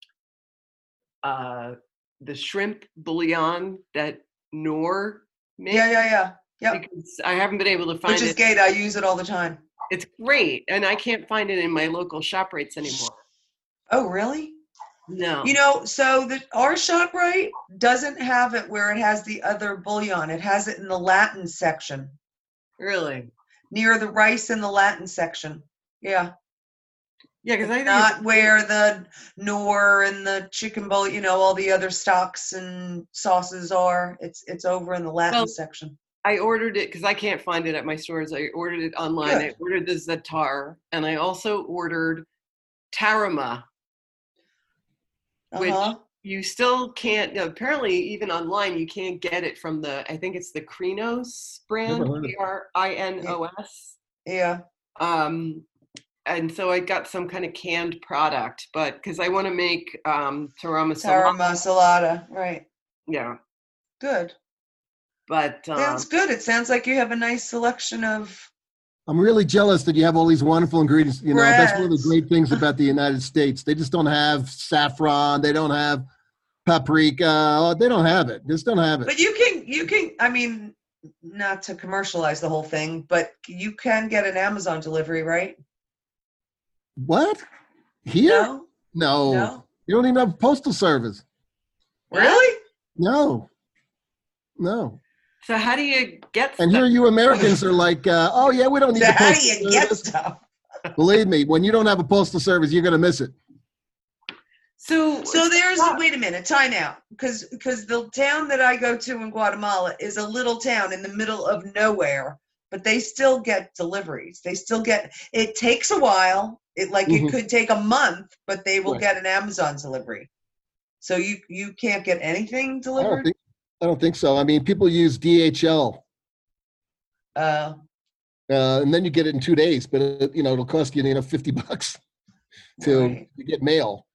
uh, the shrimp bouillon that Noor makes. Yeah, yeah, yeah. Yep. Because I haven't been able to find Which is it. great. I use it all the time. It's great, and I can't find it in my local ShopRites anymore. Oh, really? No. You know, so the our ShopRite doesn't have it where it has the other bouillon. It has it in the Latin section, Really? near the rice in the Latin section. Yeah. Yeah, because I think Not it's, where the Knorr and the chicken bowl, you know, all the other stocks and sauces are. It's it's over in the Latin Well, section. I ordered it because I can't find it at my stores. I ordered it online. Good. I ordered the Zatar, and I also ordered Tarama, which Uh-huh. you still can't. Apparently, even online, you can't get it from the. I think it's the Krinos brand, Never heard of K R I N O S. Yeah. Um, and so I got some kind of canned product, but because I want to make um, Tarama Tara salami. Masalata. Right. Yeah, Good. but um, Sounds good. It sounds like you have a nice selection of I'm really jealous that you have all these wonderful ingredients. You know, that's one of the breads. great things about the United States. They just don't have saffron. They don't have paprika. They don't have it. Just don't have it. But you can, you can, I mean, not to commercialize the whole thing, but you can get an Amazon delivery, right? What? Here? No? No. No? You don't even have a postal service. Really? No. No. so how do you get? And stuff? here you Americans are like, uh, oh, yeah, we don't need So the how do postal you get service. stuff? Believe me, when you don't have a postal service, you're going to miss it. So So there's, stop. wait a minute, time out. Because because the town that I go to in Guatemala is a little town in the middle of nowhere, but they still get deliveries. They still get, it takes a while. It like Mhm. it could take a month, but they will Right. get an Amazon delivery. So you you can't get anything I don't delivered? think I don't think so. I mean, people use D H L, Uh, uh, and then you get it in two days, but uh, you know it'll cost you you know fifty bucks to, Right. to get mail.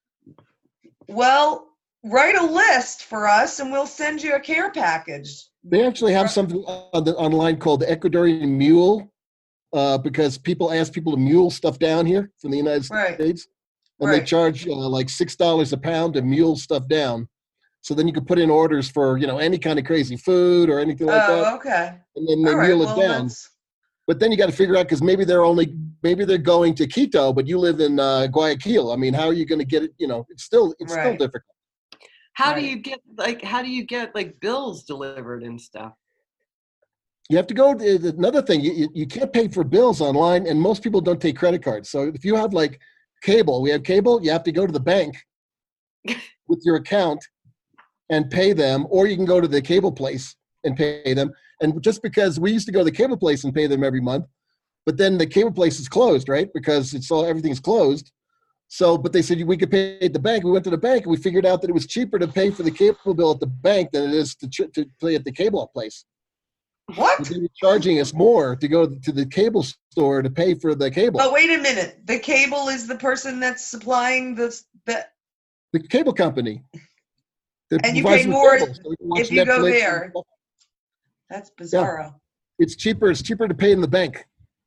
well, write a list for us and we'll send you a care package. They actually have something on the online called the Ecuadorian Mule, uh, because people ask people to mule stuff down here from the United Right. States, and they Right. charge uh, like six dollars a pound to mule stuff down. So then you can put in orders for you know any kind of crazy food or anything like that, Oh, okay. and then they All right. mule it Well, down. that's, But then you got to figure out because maybe they're only maybe they're going to Quito, but you live in uh, Guayaquil. I mean, how are you going to get it? You know, it's still it's still Right. difficult. How do Right. you get like how do you get like bills delivered and stuff? You have to go. To, another thing, you, you you can't pay for bills online, and most people don't take credit cards. So if you have like cable, we have cable. You have to go to the bank with your account and pay them, or you can go to the cable place and pay them. And just because we used to go to the cable place and pay them every month, but then the cable place is closed, right? Because it's all everything's closed. So, but they said we could pay at the bank. We went to the bank and we figured out that it was cheaper to pay for the cable bill at the bank than it is to tr- to pay at the cable place. what? They were charging us more to go to the cable store to pay for the cable. But wait a minute. The cable is the person that's supplying the, the The cable company. that And you provides pay the more cable, so we can watch if you go Netflix and there. stuff. That's bizarro. It's cheaper. It's cheaper to pay in the bank.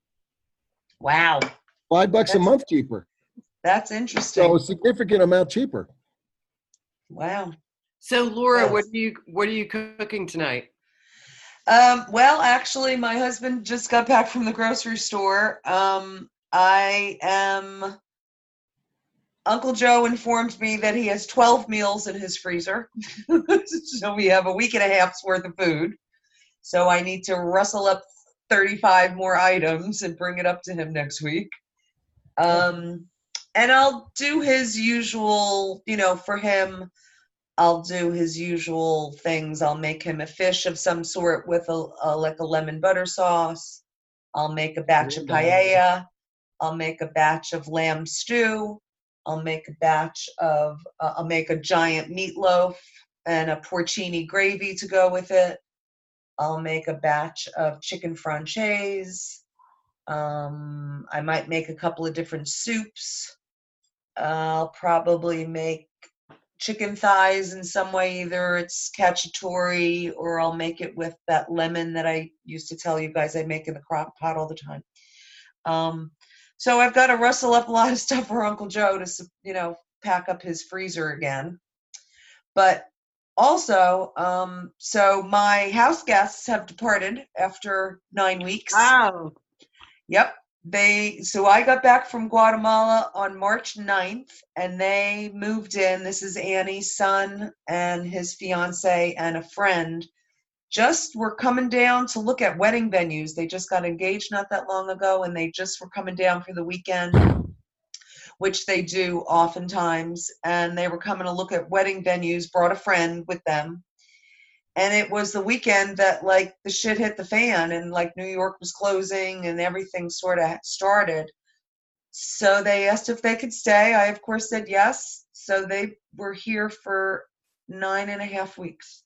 Wow. Five bucks a That's- month cheaper. That's interesting. So a significant amount cheaper. Wow. So Laura, what Yes. are you what are you cooking tonight? Um, well, actually, my husband just got back from the grocery store. Um, I am. Uncle Joe informed me that he has twelve meals in his freezer. So we have a week and a half's worth of food. So I need to rustle up thirty-five more items and bring it up to him next week. Um, and I'll do his usual, you know, for him, I'll do his usual things. I'll make him a fish of some sort with a, a like a lemon butter sauce. I'll make a batch of paella. I'll make a batch of lamb stew. I'll make a batch of, uh, I'll make a giant meatloaf and a porcini gravy to go with it. I'll make a batch of chicken franchise. Um, I might make a couple of different soups. I'll probably make chicken thighs in some way. Either it's cacciatore or I'll make it with that lemon that I used to tell you guys I make in the crock pot all the time. Um, so I've got to rustle up a lot of stuff for Uncle Joe to, you know, pack up his freezer again. But also, um, so my house guests have departed after nine weeks. Wow. Yep. they so I got back from Guatemala on March ninth, and they moved in. This is Annie's son and his fiance and a friend. Just were coming down to look at wedding venues. They just got engaged not that long ago, and they just were coming down for the weekend, which they do oftentimes. And they were coming to look at wedding venues, brought a friend with them. And it was the weekend that, like, the shit hit the fan, and, like, New York was closing and everything sort of started. So they asked if they could stay. I, of course, said yes. So they were here for nine and a half weeks.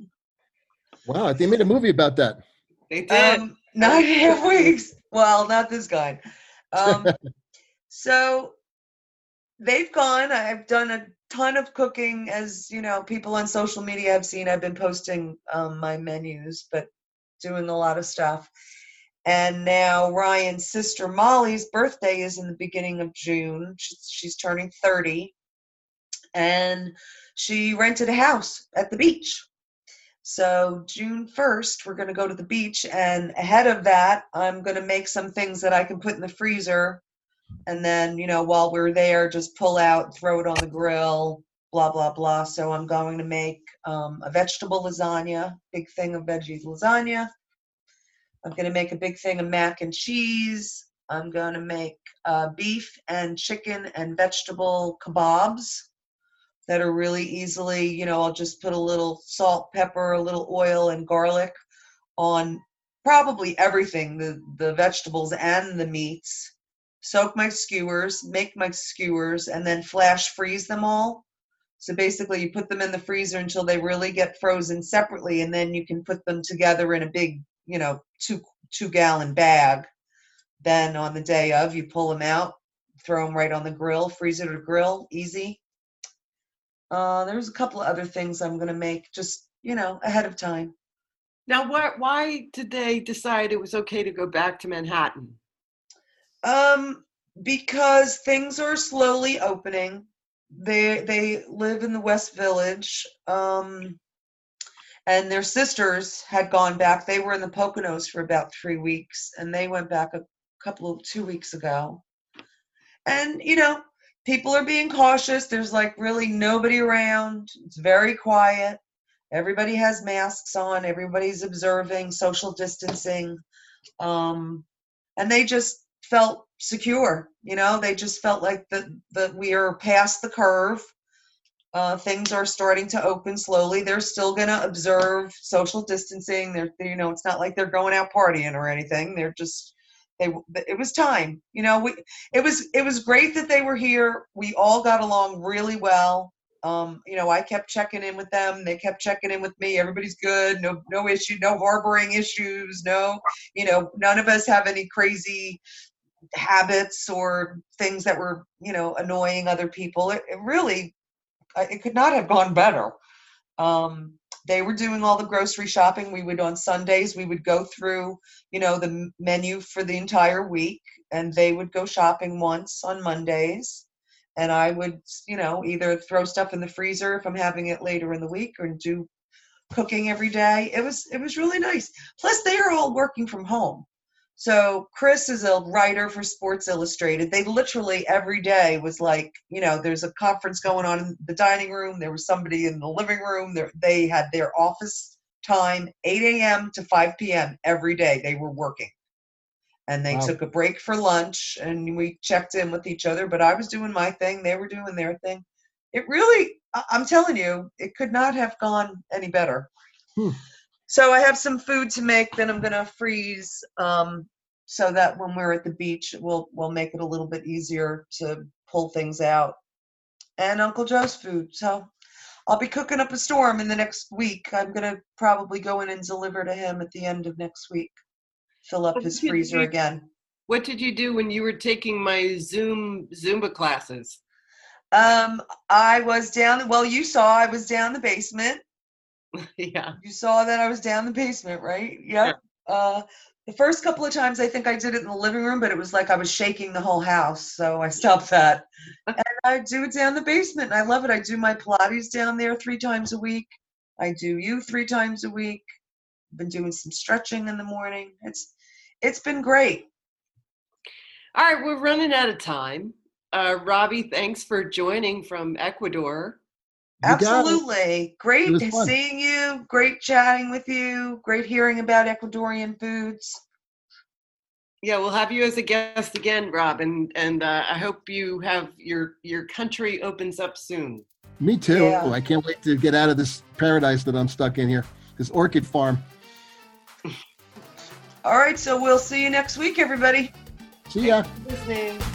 Wow, they made a movie about that. They did. Um, nine and a half weeks. Well, not this guy. Um, so they've gone. I've done a ton of cooking, as you know, people on social media have seen. I've been posting um, my menus, but doing a lot of stuff. And now Ryan's sister Molly's birthday is in the beginning of June. She's, she's turning thirty, and she rented a house at the beach. So June first, we're going to go to the beach, and ahead of that, I'm going to make some things that I can put in the freezer, and then, you know, while we're there, just pull out, throw it on the grill, blah, blah, blah. So I'm going to make um, a vegetable lasagna, big thing of veggie lasagna. I'm going to make a big thing of mac and cheese. I'm going to make uh, beef and chicken and vegetable kebabs that are really easily, you know, I'll just put a little salt, pepper, a little oil, and garlic on probably everything, the, the vegetables and the meats. Soak my skewers, make my skewers, and then flash freeze them all. So basically you put them in the freezer until they really get frozen separately, and then you can put them together in a big, you know, two, two gallon bag. Then on the day of, you pull them out, throw them right on the grill, freezer to grill, easy. Uh, there's a couple of other things I'm going to make just, you know, ahead of time. Now, why, why did they decide it was okay to go back to Manhattan? Um, because things are slowly opening. They they live in the West Village, um, and their sisters had gone back. They were in the Poconos for about three weeks, and they went back a couple of two weeks ago. And, you know, people are being cautious. There's like really nobody around. It's very quiet. Everybody has masks on. Everybody's observing social distancing. Um, and they just felt secure. You know, they just felt like that that we are past the curve. Uh, things are starting to open slowly. They're still going to observe social distancing. They're, you know, it's not like they're going out partying or anything. They're just, they, it was time, you know, we, it was, it was great that they were here. We all got along really well. Um, you know, I kept checking in with them. They kept checking in with me. Everybody's good. No, no issue, no harboring issues. No, you know, none of us have any crazy habits or things that were, you know, annoying other people. It, it really, it could not have gone better. Um, they were doing all the grocery shopping. We would, on Sundays, we would go through, you know, the menu for the entire week, and they would go shopping once on Mondays. And I would, you know, either throw stuff in the freezer if I'm having it later in the week, or do cooking every day. It was, it was really nice. Plus, they are all working from home. So Chris is a writer for Sports Illustrated. They literally every day was like, you know, there's a conference going on in the dining room. There was somebody in the living room. There, they had their office time, eight a.m. to five p.m. every day. They were working. And they wow. took a break for lunch, and we checked in with each other. But I was doing my thing. They were doing their thing. It really, I'm telling you, it could not have gone any better. Hmm. So I have some food to make that I'm going to freeze, um, so that when we're at the beach, we'll we'll make it a little bit easier to pull things out. And Uncle Joe's food. So I'll be cooking up a storm in the next week. I'm going to probably go in and deliver to him at the end of next week. Fill up his freezer you, again. What did you do when you were taking my Zoom Zumba classes? Um, I was down, well, you saw I was down the basement. Yeah. You saw that I was down the basement, right? Yep. Yeah. Uh, the first couple of times I think I did it in the living room, but it was like I was shaking the whole house, so I stopped that. And I do it down the basement, and I love it. I do my Pilates down there three times a week. I do you three times a week. I've been doing some stretching in the morning. It's it's been great. All right, we're running out of time. Uh, Robbie, thanks for joining from Ecuador. You got it. Absolutely. Great It was fun. seeing you. Great chatting with you. Great hearing about Ecuadorian foods. Yeah, we'll have you as a guest again, Rob, and and uh, I hope you have your your country opens up soon. Me too. Yeah. I can't wait to get out of this paradise that I'm stuck in here, this orchid farm. All right, so we'll see you next week, everybody. See ya. Listening.